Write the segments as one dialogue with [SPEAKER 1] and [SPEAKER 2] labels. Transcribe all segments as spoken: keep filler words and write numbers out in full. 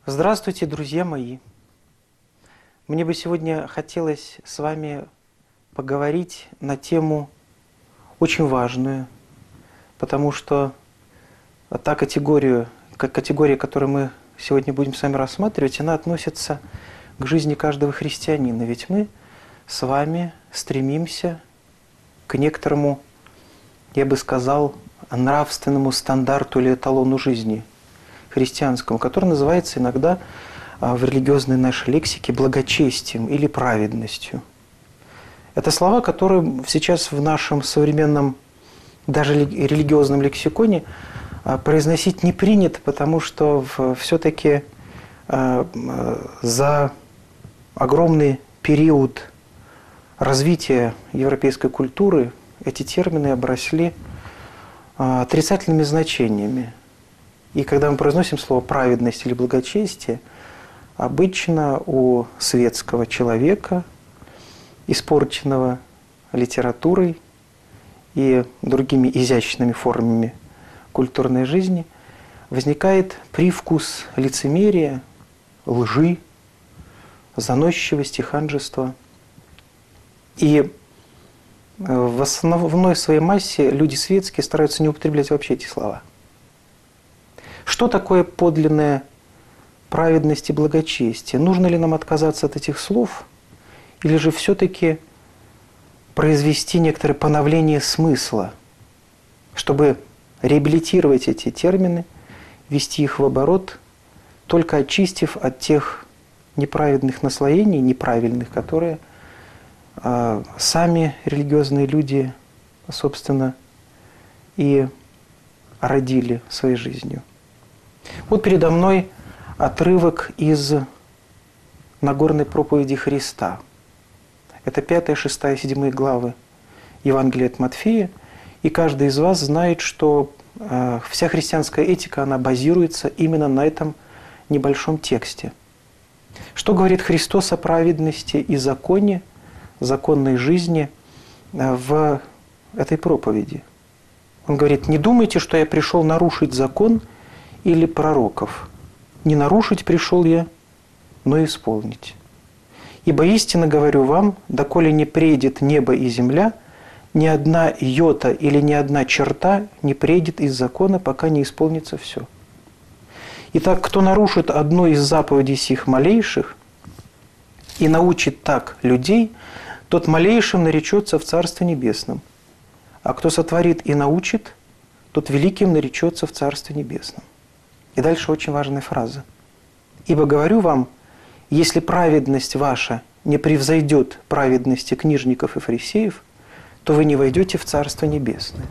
[SPEAKER 1] Здравствуйте, друзья мои! Мне бы сегодня хотелось с вами поговорить на тему очень важную, потому что та категория, как категория, которую мы сегодня будем с вами рассматривать, она относится к жизни каждого христианина. Ведь мы с вами стремимся к некоторому, я бы сказал, нравственному стандарту или эталону жизни христианскому, который называется иногда в религиозной нашей лексике благочестием или праведностью. Это слова, которые сейчас в нашем современном, даже религиозном лексиконе произносить не принято, потому что все-таки за огромный период развития европейской культуры эти термины обросли отрицательными значениями. И когда мы произносим слово «праведность» или «благочестие», обычно у светского человека, испорченного литературой и другими изящными формами культурной жизни, возникает привкус лицемерия, лжи, заносчивости, ханжества. И в основной своей массе люди светские стараются не употреблять вообще эти слова. Что такое подлинная праведность и благочестие? Нужно ли нам отказаться от этих слов? Или же все-таки произвести некоторое поновление смысла, чтобы реабилитировать эти термины, ввести их в оборот, только очистив от тех неправедных наслоений, неправильных, которые э, сами религиозные люди, собственно, и родили своей жизнью. Вот передо мной отрывок из Нагорной проповеди Христа. Это пятая, шестая, седьмая главы Евангелия от Матфея. И каждый из вас знает, что э, вся христианская этика, она базируется именно на этом небольшом тексте. Что говорит Христос о праведности и законе, законной жизни э, в этой проповеди? Он говорит: «Не думайте, что я пришел нарушить закон или пророков. Не нарушить пришел я, но исполнить. Ибо истинно говорю вам, доколе не прейдет небо и земля, ни одна йота или ни одна черта не прейдет из закона, пока не исполнится все. Итак, кто нарушит одну из заповедей сих малейших и научит так людей, тот малейшим наречется в Царстве Небесном. А кто сотворит и научит, тот великим наречется в Царстве Небесном». И дальше очень важная фраза. «Ибо говорю вам, если праведность ваша не превзойдет праведности книжников и фарисеев, то вы не войдете в Царство Небесное».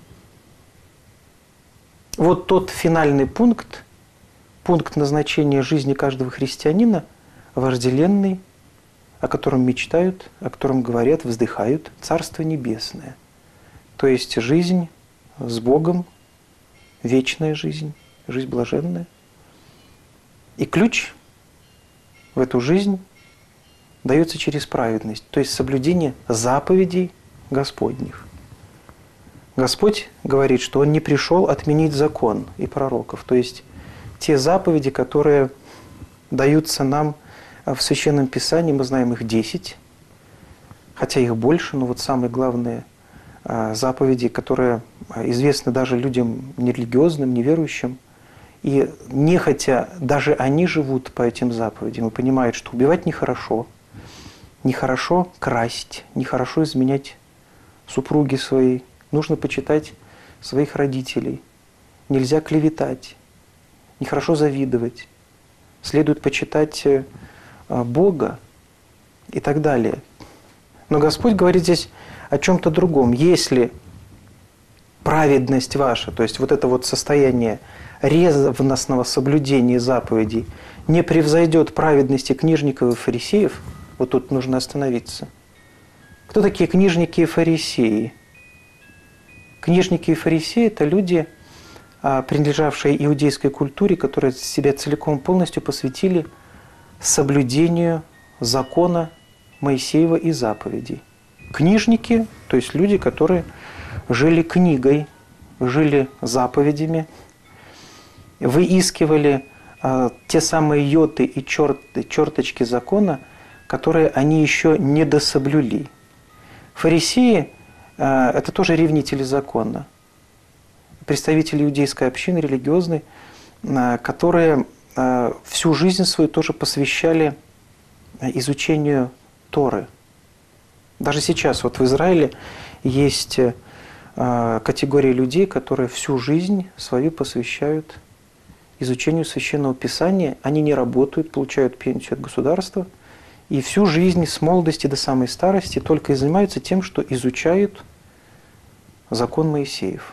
[SPEAKER 1] Вот тот финальный пункт, пункт назначения жизни каждого христианина, вожделенный, о котором мечтают, о котором говорят, вздыхают, Царство Небесное. То есть жизнь с Богом, вечная жизнь, жизнь блаженная. И ключ в эту жизнь дается через праведность, то есть соблюдение заповедей Господних. Господь говорит, что Он не пришел отменить закон и пророков, то есть те заповеди, которые даются нам в Священном Писании, мы знаем их десять, хотя их больше, но вот самые главные заповеди, которые известны даже людям нерелигиозным, неверующим, и нехотя даже они живут по этим заповедям и понимают, что убивать нехорошо, нехорошо красть, нехорошо изменять супруги своей, нужно почитать своих родителей, нельзя клеветать, нехорошо завидовать, следует почитать Бога и так далее. Но Господь говорит здесь о чем-то другом. Если праведность ваша, то есть вот это вот состояние ревностного соблюдения заповедей не превзойдет праведности книжников и фарисеев, вот тут нужно остановиться. Кто такие книжники и фарисеи? Книжники и фарисеи – это люди, принадлежавшие иудейской культуре, которые себя целиком полностью посвятили соблюдению закона Моисеева и заповедей. Книжники, то есть люди, которые жили книгой, жили заповедями, выискивали те самые йоты и черты, черточки закона, которые они еще не дособлюли. Фарисеи – это тоже ревнители закона, представители иудейской общины, религиозной, которые всю жизнь свою тоже посвящали изучению Торы. Даже сейчас вот в Израиле есть категория людей, которые всю жизнь свою посвящают изучению Священного Писания. Они не работают, получают пенсию от государства, и всю жизнь с молодости до самой старости только и занимаются тем, что изучают закон Моисеев.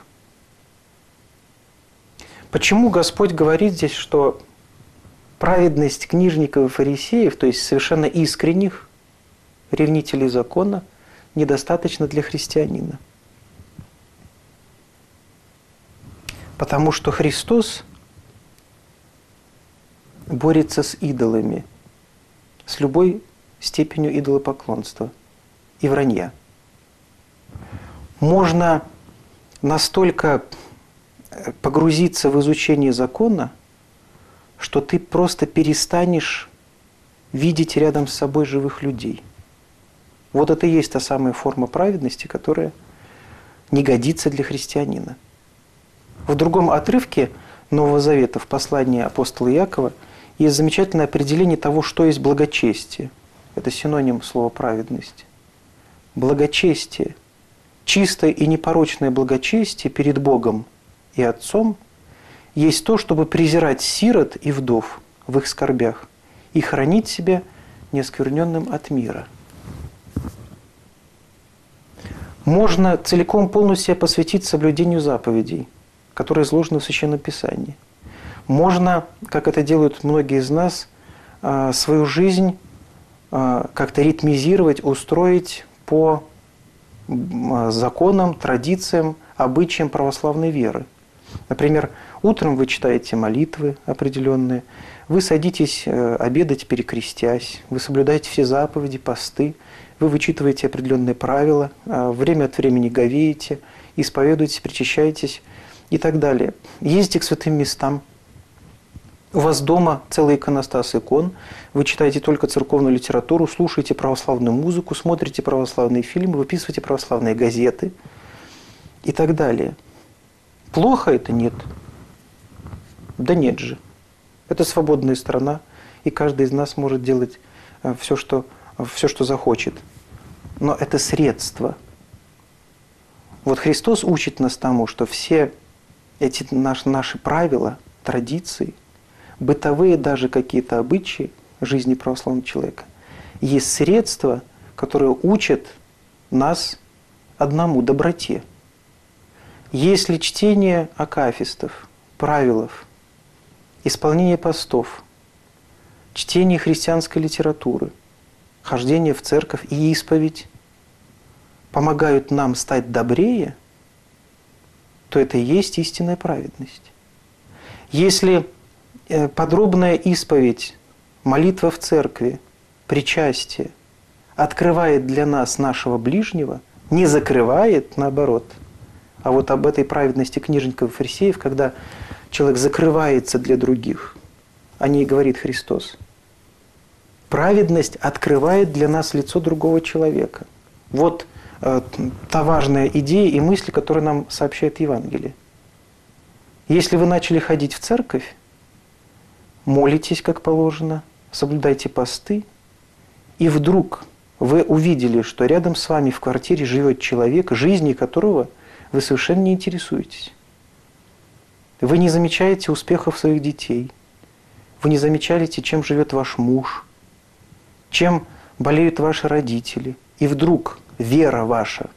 [SPEAKER 1] Почему Господь говорит здесь, что праведность книжников и фарисеев, то есть совершенно искренних ревнителей закона, недостаточно для христианина? Потому что Христос борется с идолами, с любой степенью идолопоклонства и вранья. Можно настолько погрузиться в изучение закона, что ты просто перестанешь видеть рядом с собой живых людей. Вот это и есть та самая форма праведности, которая не годится для христианина. В другом отрывке Нового Завета, в послании апостола Иакова, есть замечательное определение того, что есть благочестие. Это синоним слова праведность. Благочестие, чистое и непорочное благочестие перед Богом и Отцом есть то, чтобы презирать сирот и вдов в их скорбях и хранить себя неоскверненным от мира. Можно целиком полностью себя посвятить соблюдению заповедей, которые изложены в Священном Писании. Можно, как это делают многие из нас, свою жизнь как-то ритмизировать, устроить по законам, традициям, обычаям православной веры. Например, утром вы читаете молитвы определенные, вы садитесь обедать, перекрестясь, вы соблюдаете все заповеди, посты, вы вычитываете определенные правила, время от времени говеете, исповедуетесь, причащаетесь и так далее. Ездите к святым местам. У вас дома целый иконостас икон, вы читаете только церковную литературу, слушаете православную музыку, смотрите православные фильмы, выписываете православные газеты и так далее. Плохо это? Нет. Да нет же. Это свободная страна, и каждый из нас может делать все, что, все, что захочет. Но это средство. Вот Христос учит нас тому, что все эти наши, наши правила, традиции, бытовые даже какие-то обычаи жизни православного человека, есть средства, которые учат нас одному – доброте. Если чтение акафистов, правилов, исполнение постов, чтение христианской литературы, хождение в церковь и исповедь помогают нам стать добрее, то это и есть истинная праведность. Если подробная исповедь, молитва в церкви, причастие открывает для нас нашего ближнего, не закрывает, наоборот. А вот об этой праведности книжников и фарисеев, когда человек закрывается для других, о ней говорит Христос. Праведность открывает для нас лицо другого человека. Вот э, та важная идея и мысль, которую нам сообщает Евангелие. Если вы начали ходить в церковь, молитесь, как положено, соблюдайте посты, и вдруг вы увидели, что рядом с вами в квартире живет человек, жизнью которого вы совершенно не интересуетесь. Вы не замечаете успехов своих детей, вы не замечаете, чем живет ваш муж, чем болеют ваши родители. И вдруг вера ваша,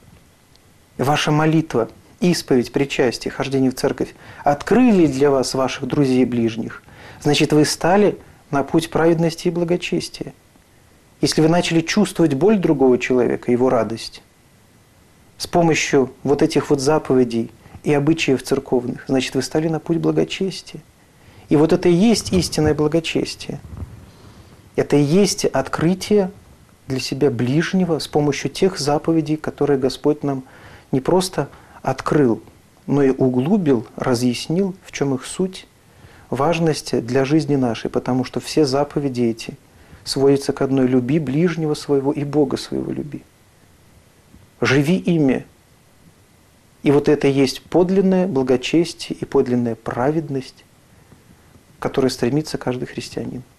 [SPEAKER 1] ваша молитва, исповедь, причастие, хождение в церковь открыли для вас ваших друзей и ближних. Значит, вы стали на путь праведности и благочестия. Если вы начали чувствовать боль другого человека, его радость, с помощью вот этих вот заповедей и обычаев церковных, значит, вы стали на путь благочестия. И вот это и есть истинное благочестие. Это и есть открытие для себя ближнего с помощью тех заповедей, которые Господь нам не просто открыл, но и углубил, разъяснил, в чем их суть, важность для жизни нашей, потому что все заповеди эти сводятся к одной: люби ближнего своего и Бога своего люби. Живи ими. И вот это и есть подлинное благочестие и подлинная праведность, к которой стремится каждый христианин.